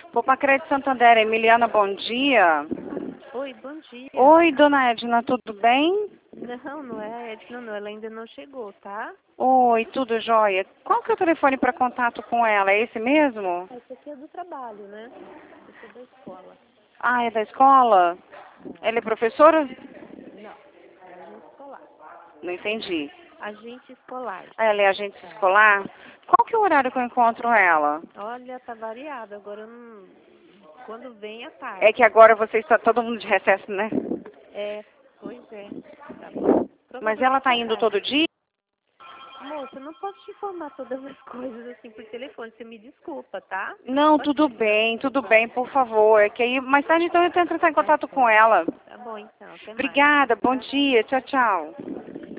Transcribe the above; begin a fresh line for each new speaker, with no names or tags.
Popacred Santander, Emiliana, bom dia.
Oi, bom dia.
Oi, dona Edna, tudo bem?
Não, não é a Edna, não. Ela ainda não chegou, tá?
Oi, tudo jóia. Qual que é o telefone para contato com ela? É esse mesmo?
Esse aqui é do trabalho, né? Esse é da escola.
Ah, é da escola? Ela é professora?
Não, é agente escolar.
Não entendi.
Agente escolar.
Ah, ela é agente escolar? Qual que é o horário que eu encontro ela?
Olha, tá variado. Agora não... Quando vem à tarde.
É que agora você está todo mundo de recesso, né?
É, pois é. Tá bom.
Mas ela
Provavelmente
está
à
indo
tarde.
todo dia?
Moça, eu não posso te informar todas as coisas assim por telefone. Você me desculpa, tá?
Não,
Pode deixar.
tudo bem, por favor. É que aí mais tarde então eu tento entrar em contato com ela.
Tá bom, então. Até mais.
Obrigada, bom dia, tchau, tchau.